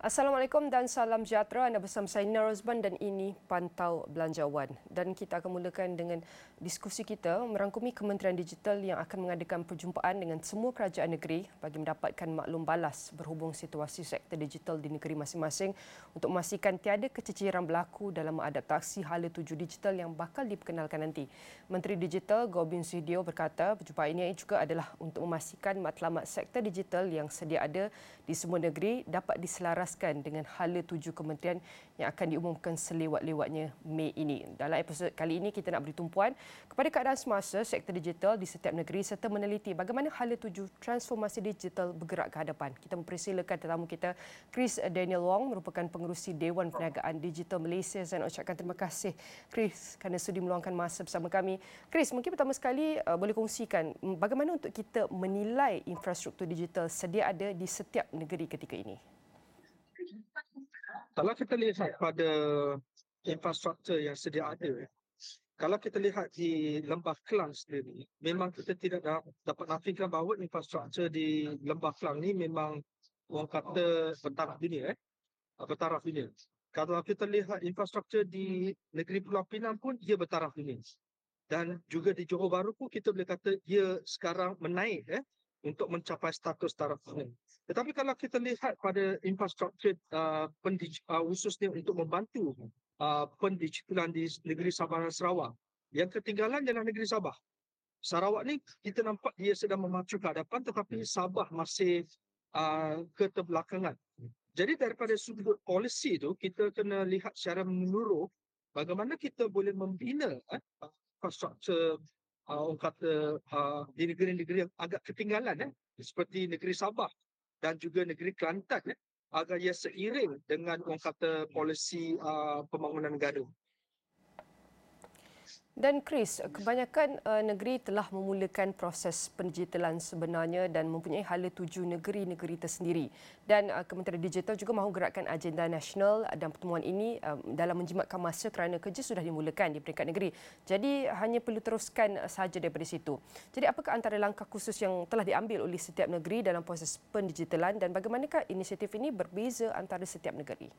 Assalamualaikum dan salam sejahtera. Anda bersama saya Nina Rosban dan ini Pantau Belanjawan. Dan kita akan mulakan dengan diskusi kita merangkumi Kementerian Digital yang akan mengadakan perjumpaan dengan semua kerajaan negeri bagi mendapatkan maklum balas berhubung situasi sektor digital di negeri masing-masing untuk memastikan tiada keciciran berlaku dalam mengadaptasi hala tuju digital yang bakal diperkenalkan nanti. Menteri Digital Gobind Sudhio berkata perjumpaan ini juga adalah untuk memastikan matlamat sektor digital yang sedia ada di semua negeri dapat diselaraskan dengan hala tuju kementerian yang akan diumumkan selewat-lewatnya Mei ini. Dalam episod kali ini kita nak beri tumpuan kepada keadaan semasa sektor digital di setiap negeri serta meneliti bagaimana hala tuju transformasi digital bergerak ke hadapan. Kita mempersilakan tetamu kita Chris Daniel Wong merupakan pengerusi Dewan Perniagaan Digital Malaysia. Saya nak ucapkan terima kasih Chris kerana sudi meluangkan masa bersama kami. Chris, mungkin pertama sekali boleh kongsikan bagaimana untuk kita menilai infrastruktur digital sedia ada di setiap negeri ketika ini. Kalau kita lihat pada infrastruktur yang sedia ada, kalau kita lihat di Lembah Kelang sendiri, memang kita tidak dapat nafikan bahawa infrastruktur di Lembah Kelang ni memang orang kata bertaraf dunia. Bertaraf dunia. Kalau kita lihat infrastruktur di negeri Pulau Pinang pun, ia bertaraf dunia. Dan juga di Johor Bahru pun kita boleh kata ia sekarang menaik untuk mencapai status taraf dunia. Tetapi kalau kita lihat pada infrastruktur khususnya untuk membantu pendigitalan di negeri Sabah dan Sarawak, yang ketinggalan ialah negeri Sabah. Sarawak ni kita nampak dia sedang memacu ke hadapan, tetapi Sabah masih keterbelakangan. Jadi daripada sudut polisi itu, kita kena lihat secara menyeluruh bagaimana kita boleh membina infrastruktur orang kata di negeri-negeri yang agak ketinggalan seperti negeri Sabah dan juga negeri Kelantan agar ia seiring dengan orang kata polisi pembangunan negara. Dan Chris, kebanyakan negeri telah memulakan proses pendigitalan sebenarnya dan mempunyai hala tuju negeri-negeri tersendiri. Dan Kementerian Digital juga mahu gerakkan agenda nasional dan pertemuan ini dalam menjimatkan masa kerana kerja sudah dimulakan di peringkat negeri. Jadi hanya perlu teruskan sahaja daripada situ. Jadi apakah antara langkah khusus yang telah diambil oleh setiap negeri dalam proses pendigitalan dan bagaimanakah inisiatif ini berbeza antara setiap negeri?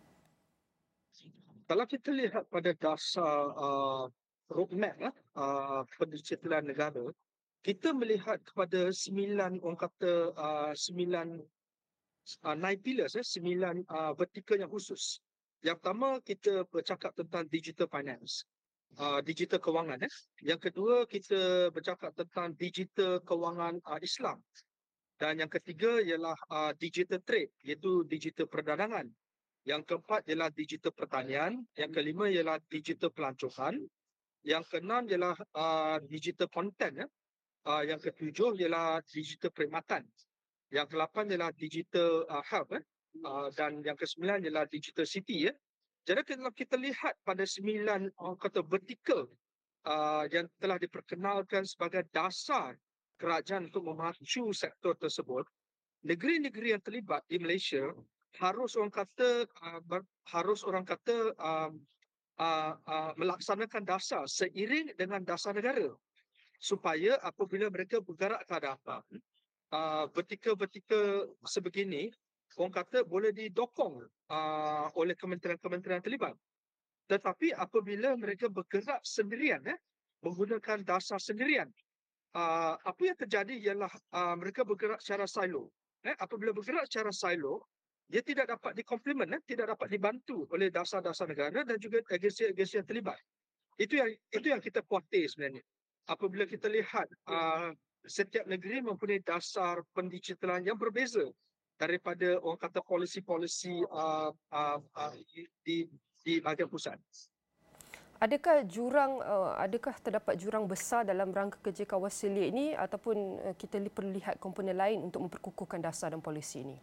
Kalau kita lihat pada dasar roadmap pendigitalan negara, kita melihat kepada 9 orang kata 9 9 pillars, 9 vertikal yang khusus. Yang pertama kita bercakap tentang digital finance, digital kewangan. Yang kedua kita bercakap tentang digital kewangan Islam. Dan yang ketiga ialah digital trade, iaitu digital perdagangan. Yang keempat ialah digital pertanian, yang kelima ialah digital pelancongan, yang keenam ialah digital content, yang ketujuh ialah digital perkhidmatan, yang ke-8 ialah digital health, dan yang ke-9 ialah digital city. Jadi kalau kita lihat pada 9 kata vertikal yang telah diperkenalkan sebagai dasar kerajaan untuk memacu sektor tersebut, negeri-negeri yang terlibat di Malaysia harus orang kata melaksanakan dasar seiring dengan dasar negara supaya apabila mereka bergerak ke hadapan vertikal-vertikal sebegini, orang kata boleh didokong oleh kementerian-kementerian terlibat. Tetapi apabila mereka bergerak sendirian menggunakan dasar sendirian, apa yang terjadi ialah mereka bergerak secara silo. Apabila bergerak secara silo, dia tidak dapat dikomplement, tidak dapat dibantu oleh dasar-dasar negara dan juga agensi-agensi yang terlibat. Itu yang kita khawatir sebenarnya. Apabila kita lihat setiap negeri mempunyai dasar pendigitalan yang berbeza daripada orang kata polisi-polisi di bahagian pusat. Adakah terdapat jurang besar dalam rangka kerja kawasan ini ataupun kita perlu lihat komponen lain untuk memperkukuhkan dasar dan polisi ini?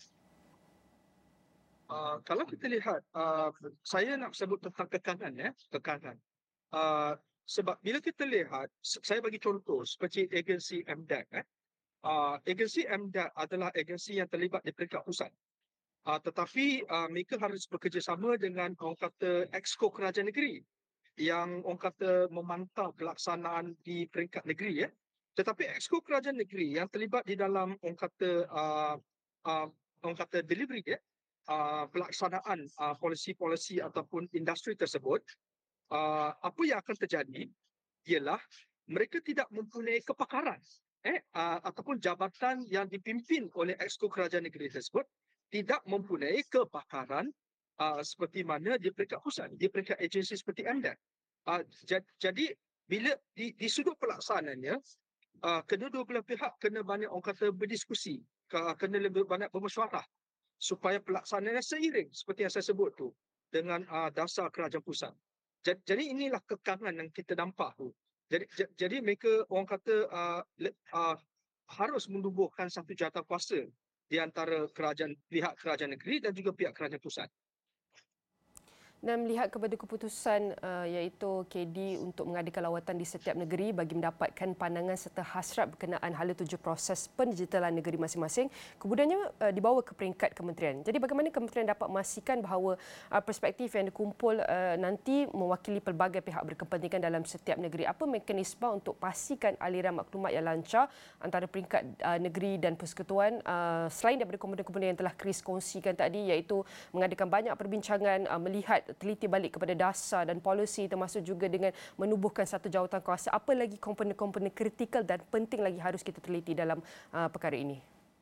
Kalau kita lihat, saya nak sebut tentang kekangan. Sebab bila kita lihat, saya bagi contoh seperti agensi MDAC. Agensi MDAC adalah agensi yang terlibat di peringkat pusat. Tetapi mereka harus bekerjasama dengan orang kata Exco Kerajaan Negeri yang orang kata memantau pelaksanaan di peringkat negeri. Tetapi Exco Kerajaan Negeri yang terlibat di dalam orang kata delivery pelaksanaan polisi-polisi ataupun industri tersebut, apa yang akan terjadi ialah mereka tidak mempunyai kepakaran ataupun jabatan yang dipimpin oleh Exco Kerajaan Negeri tersebut tidak mempunyai kepakaran seperti mana di peringkat pusat, di peringkat agensi seperti MDEC. Jadi bila di sudut pelaksanaannya, kedua-dua belah pihak kena banyak orang kata berdiskusi, kena lebih banyak bermesyuarah supaya pelaksanaannya seiring seperti yang saya sebut tu dengan dasar kerajaan pusat. Jadi inilah kekangan yang kita nampak tu. Jadi mereka orang kata harus menubuhkan satu jawatankuasa di antara pihak kerajaan negeri dan juga pihak kerajaan pusat. Dan melihat kepada keputusan iaitu KD untuk mengadakan lawatan di setiap negeri bagi mendapatkan pandangan serta hasrat berkenaan hala tuju proses pendigitalan negeri masing-masing, kemudiannya dibawa ke peringkat kementerian. Jadi bagaimana kementerian dapat memastikan bahawa perspektif yang dikumpul nanti mewakili pelbagai pihak berkepentingan dalam setiap negeri? Apa mekanisme untuk pastikan aliran maklumat yang lancar antara peringkat negeri dan persekutuan selain daripada komponen-komponen yang telah Chris kongsikan tadi, iaitu mengadakan banyak perbincangan, melihat teliti balik kepada dasar dan polisi, termasuk juga dengan menubuhkan satu jawatankuasa. Apa lagi komponen-komponen kritikal dan penting lagi harus kita teliti dalam perkara ini?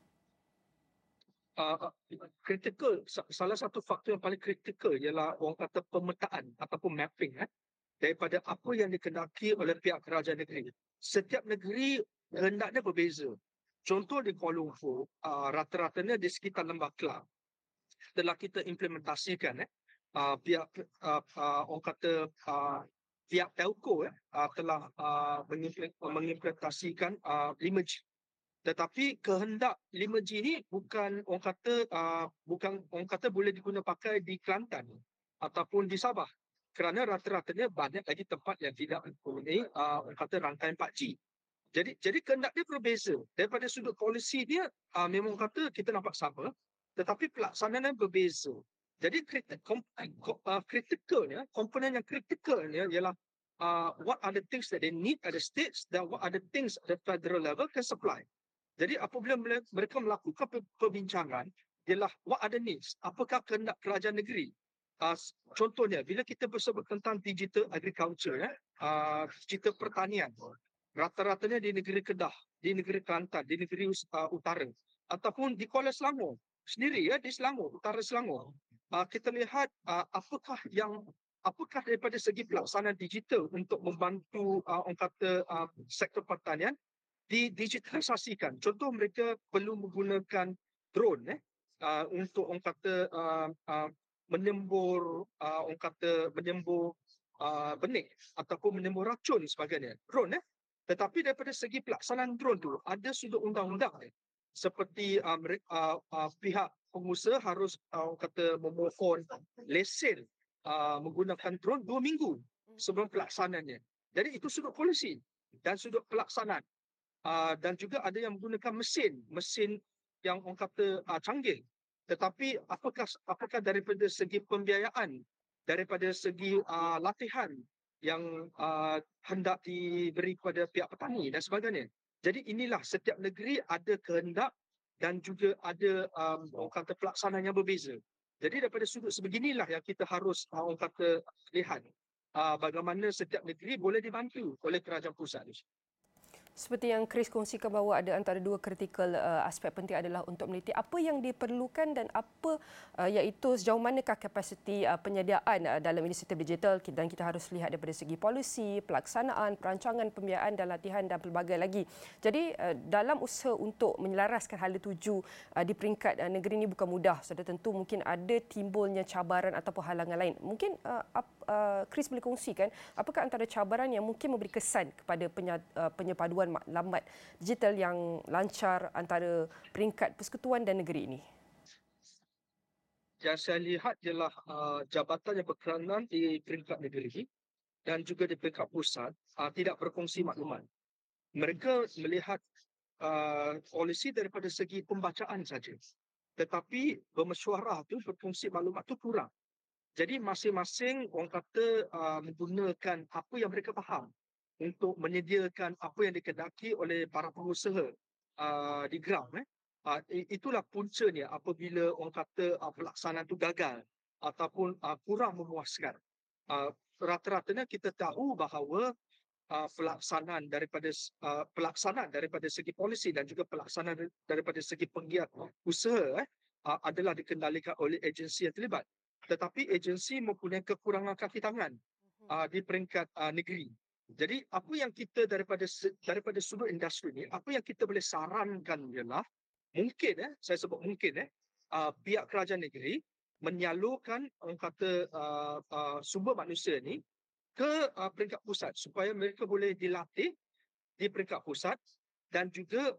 Kritikal, salah satu faktor yang paling kritikal ialah orang kata pemetaan ataupun mapping daripada apa yang dikendaki oleh pihak kerajaan negeri. Setiap negeri hendaknya berbeza. Contoh di Kuala Lumpur, rata-ratanya di sekitar Lembah Kelang telah kita implementasikan pihak orang kata pihak telco telah mengimplementasikan 5G. Tetapi kehendak 5G ni bukan orang kata boleh digunakan pakai di Kelantan ataupun di Sabah, kerana rata-ratanya banyak lagi tempat yang tidak mempunyai orang kata rangkaian 4G. Jadi kehendak dia berbeza. Daripada sudut polisi dia memang kata kita nampak sama, tetapi pelaksanaan berbeza. Jadi kritikalnya, komponen yang kritikalnya ialah what are the things that they need at the states dan what are the things at the federal level can supply. Jadi apabila mereka melakukan perbincangan ialah what are the needs, apakah kehendak kerajaan negeri. Contohnya bila kita bersebut tentang digital agriculture, digital pertanian, rata-ratanya di negeri Kedah, di negeri Kelantan, di negeri utara ataupun di Kuala Selangor sendiri, di Selangor, utara Selangor. Kita lihat apakah daripada segi pelaksanaan digital untuk membantu orang kata sektor pertanian didigitalisasikan. Contoh mereka perlu menggunakan drone untuk orang kata menyembur benih ataupun menyembur racun sebagainya. Drone Tetapi daripada segi pelaksanaan drone tu ada sudut undang-undang seperti pihak pengusaha harus memohon lesen menggunakan drone 2 minggu sebelum pelaksanaannya. Jadi itu sudut polisi dan sudut pelaksanaan. Dan juga ada yang menggunakan mesin yang orang kata canggih. Tetapi apakah daripada segi pembiayaan, daripada segi latihan yang hendak diberi kepada pihak petani dan sebagainya. Jadi inilah setiap negeri ada kehendak dan juga ada orang kata pelaksanaan yang berbeza. Jadi daripada sudut sebeginilah yang kita harus orang kata lihat bagaimana setiap negeri boleh dibantu oleh kerajaan pusat. Seperti yang Chris kongsikan bahawa ada antara dua kritikal aspek penting adalah untuk meneliti apa yang diperlukan dan apa iaitu sejauh manakah kapasiti penyediaan dalam inisiatif digital, dan kita harus lihat daripada segi polisi, pelaksanaan, perancangan, pembiayaan dan latihan dan pelbagai lagi. Jadi dalam usaha untuk menyelaraskan hala tuju di peringkat negeri ini bukan mudah. Sudah tentu mungkin ada timbulnya cabaran ataupun halangan lain. Mungkin Chris boleh kongsikan apakah antara cabaran yang mungkin memberi kesan kepada penyepaduan maklumat digital yang lancar antara peringkat persekutuan dan negeri ini? Yang saya lihat ialah jabatan yang berperanan di peringkat negeri dan juga di peringkat pusat tidak berkongsi maklumat. Mereka melihat polisi daripada segi pembacaan saja. Tetapi bermesyuarah tu, berkongsi maklumat tu kurang. Jadi masing-masing orang kata menggunakan apa yang mereka faham untuk menyediakan apa yang dikehendaki oleh para pengusaha di ground. Itulah puncanya apabila orang kata pelaksanaan tu gagal ataupun kurang memuaskan. Rata-ratanya kita tahu bahawa pelaksanaan daripada segi polisi dan juga pelaksanaan daripada segi penggiat usaha adalah dikendalikan oleh agensi yang terlibat. Tetapi agensi mempunyai kekurangan kaki tangan di peringkat negeri. Jadi apa yang kita daripada sudut industri ni, apa yang kita boleh sarankan ialah mungkin saya sebut mungkin pihak kerajaan negeri menyalurkan orang kata sumber manusia ni ke peringkat pusat supaya mereka boleh dilatih di peringkat pusat dan juga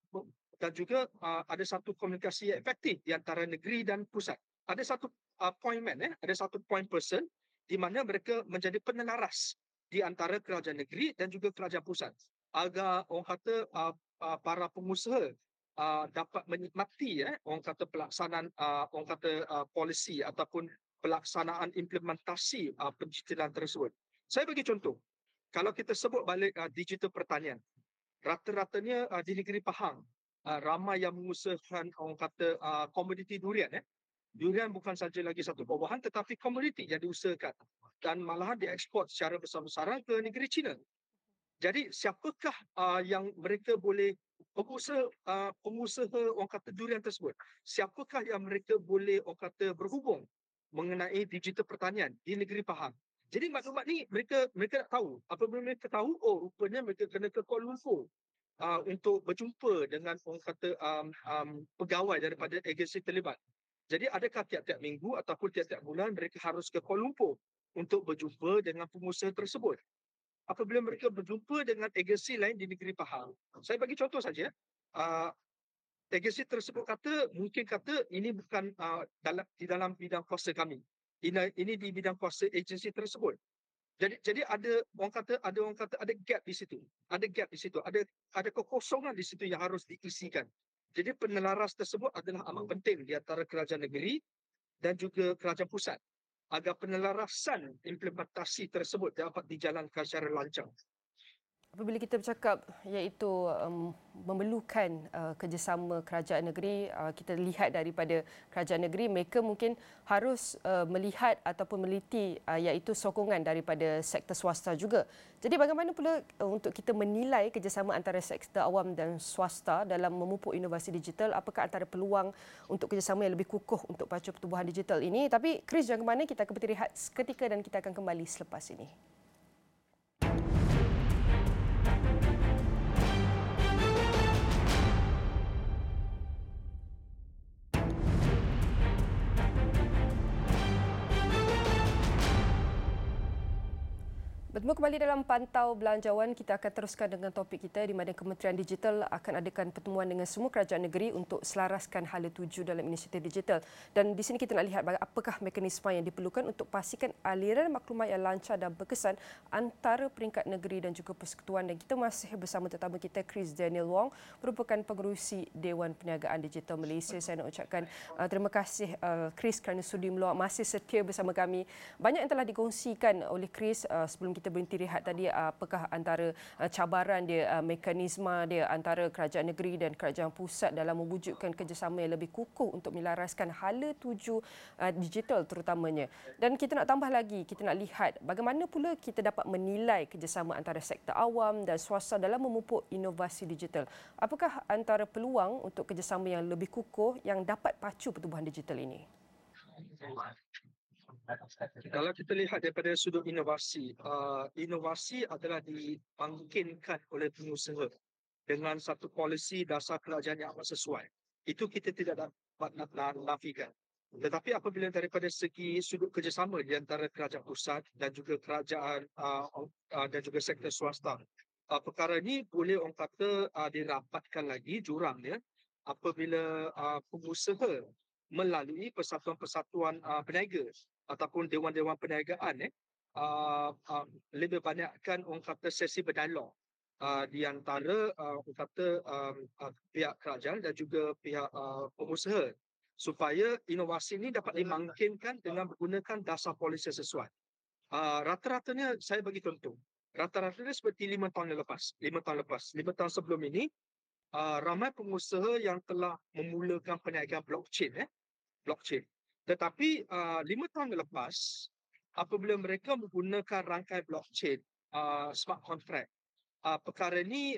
ada satu komunikasi yang efektif di antara negeri dan pusat. Ada satu point man, ada satu point person di mana mereka menjadi penelaras di antara kerajaan negeri dan juga kerajaan pusat agar orang kata para pengusaha dapat menikmati orang kata pelaksanaan orang kata polisi ataupun pelaksanaan implementasi pendigital tersebut. Saya bagi contoh, kalau kita sebut balik digital pertanian, rata-ratanya di negeri Pahang ramai yang mengusahakan orang kata komoditi durian. Durian bukan saja lagi satu buah-buahan tetapi komoditi yang diusahakan dan malahan diekspor secara besar-besaran ke negeri China. Jadi siapakah yang mereka boleh pengusaha orang kata durian tersebut? Siapakah yang mereka boleh orang kata berhubung mengenai digital pertanian di negeri Pahang? Jadi maklumat ni mereka nak tahu. Apabila mereka tahu, rupanya mereka kena ke Kuala Lumpur untuk berjumpa dengan orang kata pegawai daripada agensi terlibat. Jadi adakah tiap-tiap minggu ataupun tiap-tiap bulan mereka harus ke Kuala Lumpur untuk berjumpa dengan pengusaha tersebut? Apabila mereka berjumpa dengan agensi lain di negeri Pahang, saya bagi contoh saja, agensi tersebut mungkin kata ini bukan di dalam bidang kuasa kami. Ini di bidang kuasa agensi tersebut. Jadi ada gap di situ. Ada kekosongan di situ yang harus diisikan. Jadi penelaras tersebut adalah amat penting di antara kerajaan negeri dan juga kerajaan pusat agar penelarasan implementasi tersebut dapat dijalankan secara lancar. Apabila kita bercakap iaitu memerlukan kerjasama kerajaan negeri, kita lihat daripada kerajaan negeri mereka mungkin harus melihat ataupun meliti iaitu sokongan daripada sektor swasta juga. Jadi bagaimana pula untuk kita menilai kerjasama antara sektor awam dan swasta dalam memupuk inovasi digital? Apakah antara peluang untuk kerjasama yang lebih kukuh untuk pacu pertumbuhan digital ini? Tapi Chris, jangan ke mana, kita akan berhenti seketika dan kita akan kembali selepas ini. Bertemu kembali dalam Pantau Belanjawan. Kita akan teruskan dengan topik kita di mana Kementerian Digital akan adakan pertemuan dengan semua kerajaan negeri untuk selaraskan hala tuju dalam inisiatif digital. Dan di sini kita nak lihat apakah mekanisme yang diperlukan untuk pastikan aliran maklumat yang lancar dan berkesan antara peringkat negeri dan juga persekutuan. Dan kita masih bersama tetamu kita, Chris Daniel Wong, merupakan pengerusi Dewan Perniagaan Digital Malaysia. Saya nak ucapkan terima kasih Chris kerana sudi meluang masih setia bersama kami. Banyak yang telah dikongsikan oleh Chris sebelum kita berhenti rehat tadi, apakah antara cabaran dia, mekanisme dia antara kerajaan negeri dan kerajaan pusat dalam mewujudkan kerjasama yang lebih kukuh untuk melaraskan hala tuju digital terutamanya. Dan kita nak tambah lagi, kita nak lihat bagaimana pula kita dapat menilai kerjasama antara sektor awam dan swasta dalam memupuk inovasi digital. Apakah antara peluang untuk kerjasama yang lebih kukuh yang dapat pacu pertumbuhan digital ini? Kalau kita lihat daripada sudut inovasi, inovasi adalah dimungkinkan oleh pengusaha dengan satu polisi dasar kerajaan yang amat sesuai. Itu kita tidak dapat nafikan. Tetapi apabila daripada segi sudut kerjasama di antara kerajaan pusat dan juga kerajaan dan juga sektor swasta, perkara ini boleh orang kata dirapatkan lagi jurangnya apabila pengusaha melalui persatuan-persatuan peniaga ataupun dewan-dewan perniagaan lebih banyakkan orang kata sesi berdialog di antara orang kata pihak kerajaan dan juga pihak pengusaha supaya inovasi ini dapat dimungkinkan dengan menggunakan dasar polisi sesuai. Rata-ratanya saya bagi contoh. Rata-ratanya seperti 5 tahun lepas. 5 tahun sebelum ini ramai pengusaha yang telah memulakan perniagaan blockchain. Tetapi 5 tahun lepas, apabila mereka menggunakan rangkaian blockchain, smart contract, perkara ni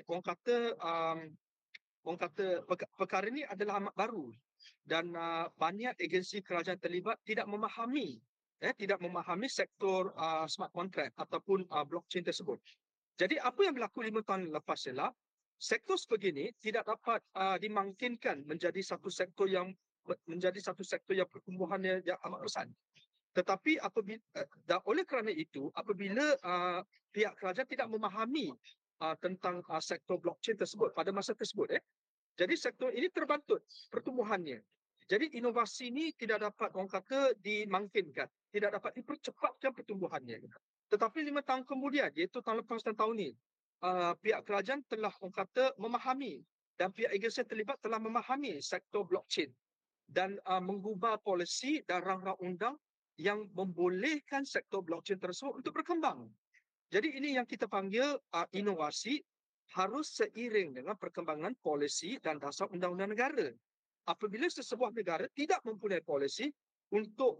perkara ini adalah amat baru dan banyak agensi kerajaan terlibat tidak memahami sektor smart contract ataupun blockchain tersebut. Jadi apa yang berlaku 5 tahun lepas ialah sektor sebegini tidak dapat dimungkinkan menjadi satu sektor yang pertumbuhannya yang amat besar. Tetapi oleh kerana itu, apabila pihak kerajaan tidak memahami tentang sektor blockchain tersebut pada masa tersebut, jadi sektor ini terbantut pertumbuhannya. Jadi inovasi ini tidak dapat dimungkinkan, tidak dapat dipercepatkan pertumbuhannya. Tetapi 5 tahun kemudian, iaitu tahun lepas dan tahun ini, pihak kerajaan telah memahami dan pihak agensi terlibat telah memahami sektor blockchain dan mengubah polisi dan rang-rang undang yang membolehkan sektor blockchain tersebut untuk berkembang. Jadi ini yang kita panggil inovasi harus seiring dengan perkembangan polisi dan dasar undang-undang negara. Apabila sesebuah negara tidak mempunyai polisi untuk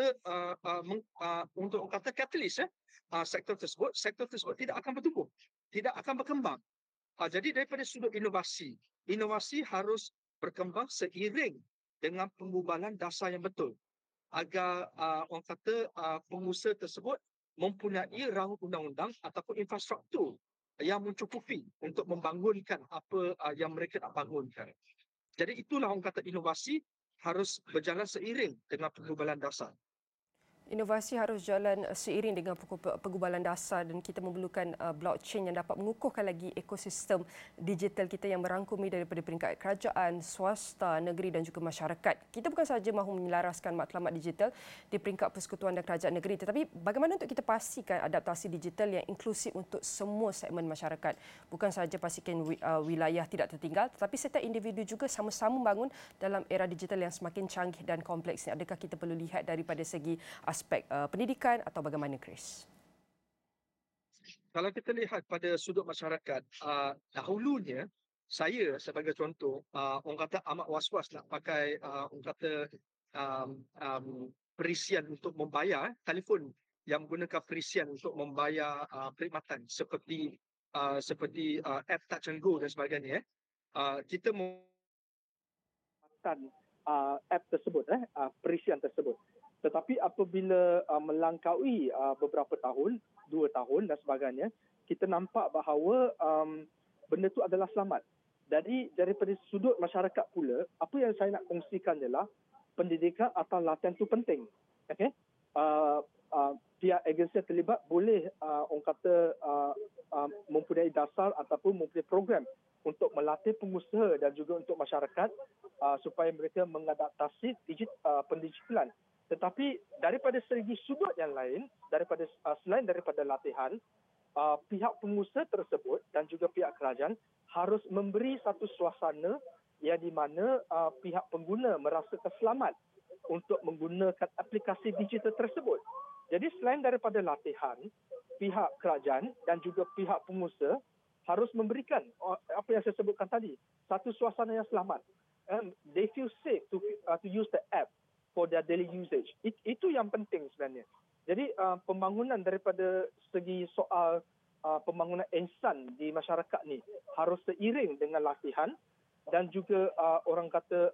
catalyst sektor tersebut tidak akan bertumbuh, tidak akan berkembang. Jadi daripada sudut inovasi harus berkembang seiring dengan pengubahan dasar yang betul agar pengusaha tersebut mempunyai rangka undang-undang ataupun infrastruktur yang mencukupi untuk membangunkan apa yang mereka nak bangunkan. Jadi itulah inovasi harus berjalan seiring dengan pengubahan dasar. Inovasi harus jalan seiring dengan pengubahan dasar dan kita memerlukan blockchain yang dapat mengukuhkan lagi ekosistem digital kita yang merangkumi daripada peringkat kerajaan, swasta, negeri dan juga masyarakat. Kita bukan sahaja mahu menyelaraskan matlamat digital di peringkat persekutuan dan kerajaan negeri, tetapi bagaimana untuk kita pastikan adaptasi digital yang inklusif untuk semua segmen masyarakat. Bukan sahaja pastikan wilayah tidak tertinggal, tetapi setiap individu juga sama-sama membangun dalam era digital yang semakin canggih dan kompleks. Adakah kita perlu lihat daripada segi aspek pendidikan atau bagaimana, Chris? Kalau kita lihat pada sudut masyarakat, dahulunya saya sebagai contoh, orang kata amat was-was nak pakai perisian untuk membayar telefon yang menggunakan perisian untuk membayar perkhidmatan seperti app Touch and Go dan sebagainya. Kita menggunakan app tersebut, perisian tersebut. Tetapi apabila melangkaui beberapa tahun, 2 tahun dan sebagainya, kita nampak bahawa benda itu adalah selamat. Jadi daripada sudut masyarakat pula, apa yang saya nak kongsikan ialah pendidikan atau latihan itu penting. Okay? Pihak agensi terlibat boleh mempunyai dasar ataupun mempunyai program untuk melatih pengusaha dan juga untuk masyarakat supaya mereka mengadaptasi pendigitalan. Tetapi daripada segi sudut yang lain, selain daripada latihan, pihak pengusaha tersebut dan juga pihak kerajaan harus memberi satu suasana yang di mana pihak pengguna merasa selamat untuk menggunakan aplikasi digital tersebut. Jadi selain daripada latihan, pihak kerajaan dan juga pihak pengusaha harus memberikan apa yang saya sebutkan tadi, satu suasana yang selamat. They feel safe to use the app for their daily usage. Itu yang penting sebenarnya. Jadi pembangunan daripada segi soal pembangunan insan di masyarakat ni harus seiring dengan latihan dan juga orang kata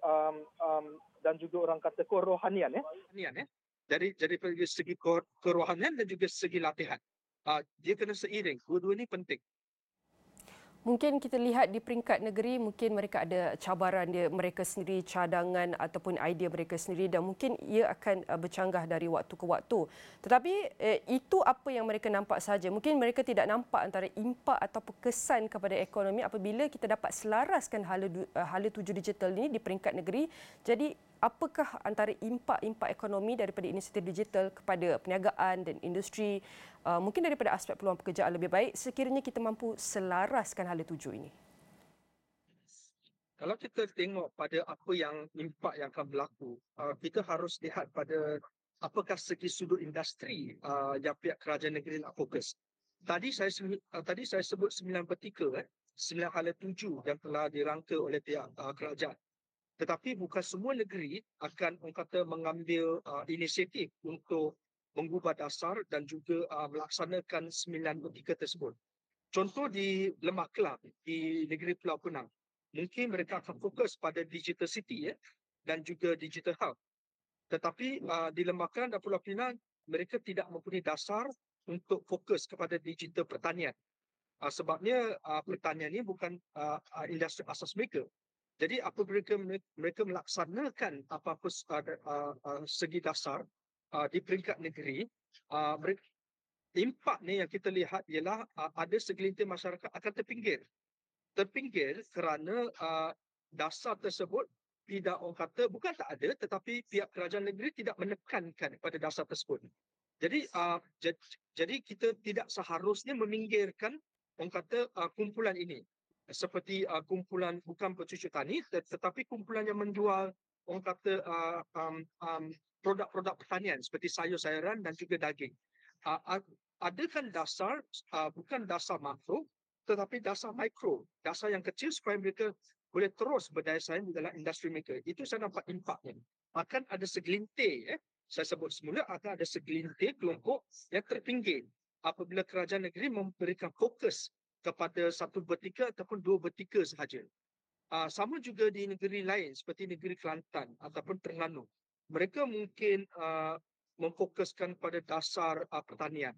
kerohanian. Dari segi kerohanian dan juga segi latihan. Dia kena seiring. Dua-dua ni penting. Mungkin kita lihat di peringkat negeri, mungkin mereka ada cabaran mereka sendiri, cadangan ataupun idea mereka sendiri dan mungkin ia akan bercanggah dari waktu ke waktu. Tetapi itu apa yang mereka nampak saja. Mungkin mereka tidak nampak antara impak ataupun kesan kepada ekonomi apabila kita dapat selaraskan hala tuju digital ini di peringkat negeri. Jadi apakah antara impak ekonomi daripada inisiatif digital kepada perniagaan dan industri, mungkin daripada aspek peluang pekerjaan lebih baik sekiranya kita mampu selaraskan hala tuju ini? Kalau kita tengok pada apa yang impak yang akan berlaku, kita harus lihat pada apakah segi sudut industri yang pihak kerajaan negeri nak fokus. Tadi saya sebut 9 vertikal. 9/7 yang telah dirangka oleh pihak kerajaan. Tetapi bukan semua negeri akan orang kata mengambil inisiatif untuk mengubah dasar dan juga melaksanakan 9 vertikal tersebut. Contoh di Lembah Kelang, di negeri Pulau Pinang, mungkin mereka akan fokus pada digital city dan juga digital hub. Tetapi di Lembah Kelang dan Pulau Pinang, mereka tidak mempunyai dasar untuk fokus kepada digital pertanian. Sebabnya pertanian ini bukan industri asas mereka. Jadi apabila mereka melaksanakan apa-apa segi dasar di peringkat negeri, impak ni yang kita lihat ialah ada segelintir masyarakat akan terpinggir kerana dasar tersebut tidak, orang kata bukan tak ada, tetapi pihak kerajaan negeri tidak menekankan pada dasar tersebut. Jadi kita tidak seharusnya meminggirkan, orang kata kumpulan ini seperti kumpulan bukan pencucuk tani tetapi kumpulan yang menjual, orang kata produk-produk pertanian seperti sayur-sayuran dan juga daging. Adakan dasar bukan dasar makro tetapi dasar mikro, dasar yang kecil supaya mereka boleh terus berdaya saing di dalam industri mereka. Itu saya nampak impaknya. Akan ada segelintir, saya sebut semula, akan ada segelintir kelompok yang terpinggir apabila kerajaan negeri memberikan fokus kepada satu vertikal ataupun dua vertikal sahaja. Sama juga di negeri lain seperti negeri Kelantan ataupun Terengganu. Mereka mungkin memfokuskan pada dasar pertanian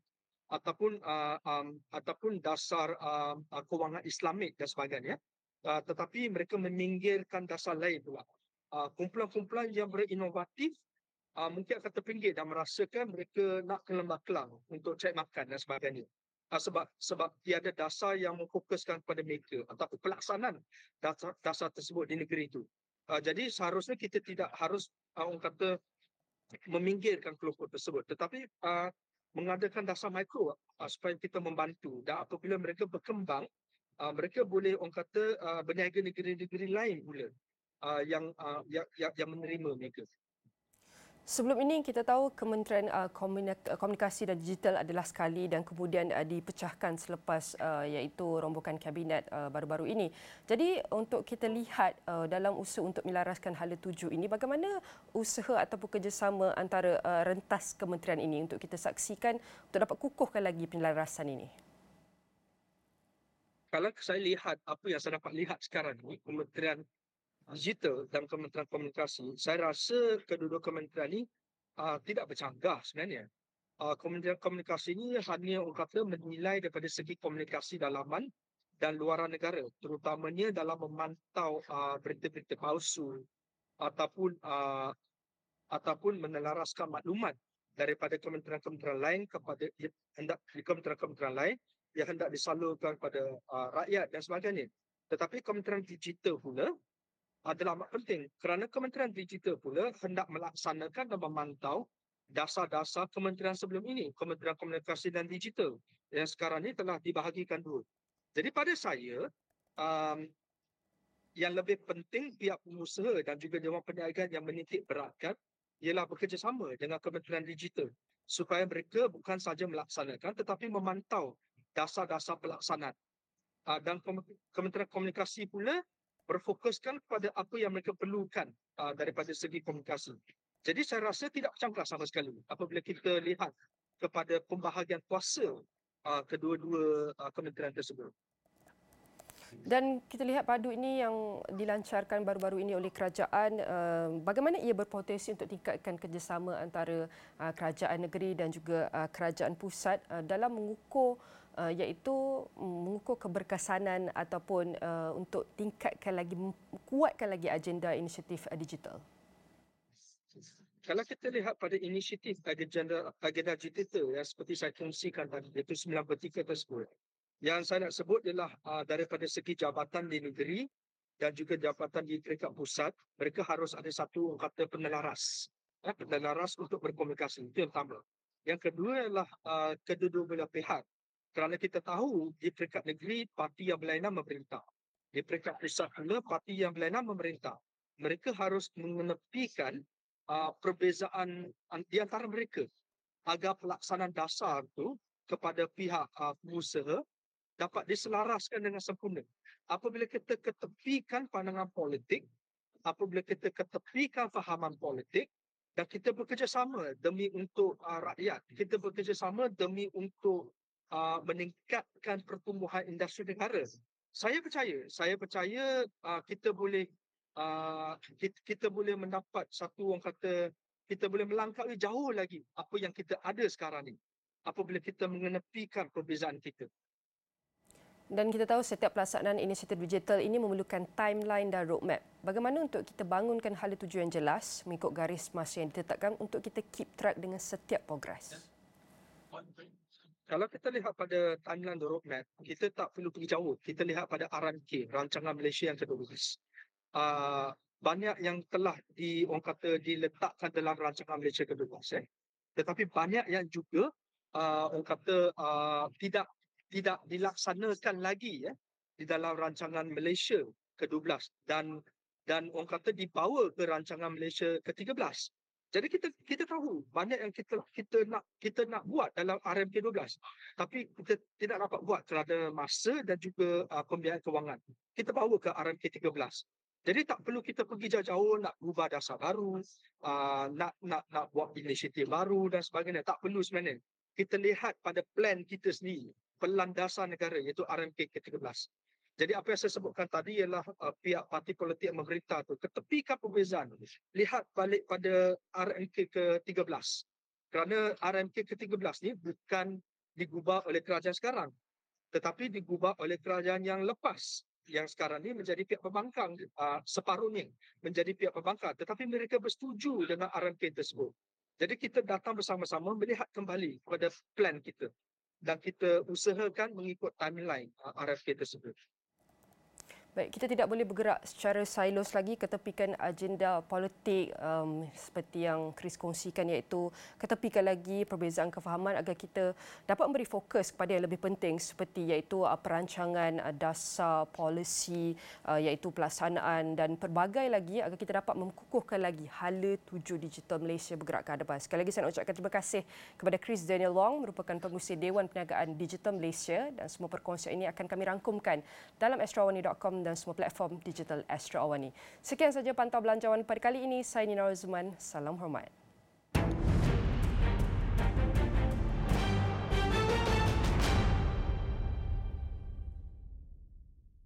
ataupun dasar kewangan Islamik dan sebagainya. Tetapi mereka meminggirkan dasar lain pula. Kumpulan-kumpulan yang berinovatif mungkin akan terpinggir dan merasakan mereka nak ke Lembah Kelang untuk cari makan dan sebagainya. Sebab tiada dasar yang memfokuskan kepada mereka ataupun pelaksanaan dasar tersebut di negeri itu. Jadi seharusnya kita tidak harus orang kata meminggirkan kelompok tersebut, tetapi mengadakan dasar mikro supaya kita membantu, dan apabila mereka berkembang, mereka boleh, orang kata berniaga negeri-negeri lain pula yang menerima mereka. Sebelum ini kita tahu Kementerian Komunikasi dan Digital adalah sekali dan kemudian dipecahkan selepas iaitu rombokan kabinet baru-baru ini. Jadi untuk kita lihat dalam usaha untuk melaraskan hala tuju ini, bagaimana usaha ataupun kerjasama antara rentas kementerian ini untuk kita saksikan untuk dapat kukuhkan lagi penyelarasan ini? Kalau saya lihat apa yang saya dapat lihat sekarang ni, Kementerian Digital dan Kementerian Komunikasi, saya rasa kedua-dua kementerian ini tidak bercanggah sebenarnya. Kementerian Komunikasi ini hanya, orang kata, menilai daripada segi komunikasi dalaman dan luaran negara, terutamanya dalam memantau berita-berita palsu ataupun menelaraskan maklumat daripada kementerian-kementerian lain kepada kementerian-kementerian lain yang hendak disalurkan kepada rakyat dan sebagainya. Tetapi Kementerian Digital pula adalah amat penting kerana Kementerian Digital pula hendak melaksanakan dan memantau dasar-dasar kementerian sebelum ini, Kementerian Komunikasi dan Digital, yang sekarang ini telah dibahagikan dua. Jadi pada saya, yang lebih penting pihak pengusaha dan juga Dewan Perniagaan yang menitik beratkan ialah bekerjasama dengan Kementerian Digital supaya mereka bukan saja melaksanakan tetapi memantau dasar-dasar pelaksanaan. Dan Kementerian Komunikasi pula berfokuskan kepada apa yang mereka perlukan daripada segi komunikasi. Jadi saya rasa tidak bercanggah sama sekali apabila kita lihat kepada pembahagian kuasa kedua-dua kementerian tersebut. Dan kita lihat padu ini yang dilancarkan baru-baru ini oleh kerajaan, bagaimana ia berpotensi untuk tingkatkan kerjasama antara kerajaan negeri dan juga kerajaan pusat dalam mengukur iaitu mengukur keberkesanan ataupun untuk tingkatkan lagi, kuatkan lagi agenda inisiatif digital. Kalau kita lihat pada inisiatif agenda digital yang seperti saya kongsikan tadi, iaitu 9 vertikal tersebut, yang saya nak sebut ialah daripada segi jabatan di negeri dan juga jabatan di peringkat pusat, mereka harus ada satu, kata, penelaras. Penelaras untuk berkomunikasi, itu yang pertama. Yang kedua ialah kedua-dua belah pihak. Kerana kita tahu di peringkat negeri, parti yang berlainan memerintah. Di peringkat pusat pula, parti yang berlainan memerintah. Mereka harus mengenepikan perbezaan di antara mereka agar pelaksanaan dasar itu kepada pihak pengusaha dapat diselaraskan dengan sempurna. Apabila kita ketepikan pandangan politik, apabila kita ketepikan fahaman politik dan kita bekerjasama demi untuk rakyat, kita bekerjasama demi untuk meningkatkan pertumbuhan industri negara. Saya percaya kita boleh kita boleh mendapat satu, orang kata, kita boleh melangkaui jauh lagi apa yang kita ada sekarang ni apabila kita mengenepikan perbezaan kita. Dan kita tahu setiap pelaksanaan inisiatif digital ini memerlukan timeline dan roadmap. Bagaimana untuk kita bangunkan hala tuju yang jelas mengikut garis masa yang ditetapkan untuk kita keep track dengan setiap progres? Kalau kita lihat pada timeline dan roadmap, kita tak perlu pergi jauh. Kita lihat pada RMK, Rancangan Malaysia yang ke-12. Banyak yang telah orang kata diletakkan dalam Rancangan Malaysia ke-12. Tetapi banyak yang juga orang kata tidak dilaksanakan lagi di dalam Rancangan Malaysia ke-12 dan orang kata dibawa ke Rancangan Malaysia ke-13. Jadi kita tahu banyak yang kita nak buat dalam RMK 12, tapi kita tidak dapat buat kerana masa dan juga pembiayaan kewangan. Kita bawa ke RMK 13. Jadi tak perlu kita pergi jauh-jauh nak ubah dasar baru, nak buat inisiatif baru dan sebagainya. Tak perlu sebenarnya. Kita lihat pada plan kita sendiri, pelan dasar negara iaitu RMK ke-13. Jadi apa yang saya sebutkan tadi ialah pihak parti politik yang memerintah tu ketepikan perbezaan. Lihat balik pada RMK ke-13. Kerana RMK ke-13 ni bukan digubah oleh kerajaan sekarang, tetapi digubah oleh kerajaan yang lepas. Yang sekarang ni menjadi pihak pembangkang, separuhnya menjadi pihak pembangkang. Tetapi mereka bersetuju dengan RMK tersebut. Jadi kita datang bersama-sama melihat kembali kepada plan kita. Dan kita usahakan mengikut timeline RFK tersebut. Baik, kita tidak boleh bergerak secara silos lagi, ketepikan agenda politik seperti yang Chris kongsikan, iaitu ketepikan lagi perbezaan kefahaman agar kita dapat memberi fokus kepada yang lebih penting seperti iaitu perancangan dasar polisi, iaitu pelaksanaan dan pelbagai lagi agar kita dapat mengukuhkan lagi hala tuju digital Malaysia bergerak ke hadapan. Sekali lagi saya nak ucapkan terima kasih kepada Chris Daniel Wong, merupakan pengurusi Dewan Perniagaan Digital Malaysia, dan semua perkongsian ini akan kami rangkumkan dalam astrawani.com dan semua platform digital Astro Awani. Sekian saja Pantau Belanjawan pada kali ini. Saya Nina Rozman. Salam hormat.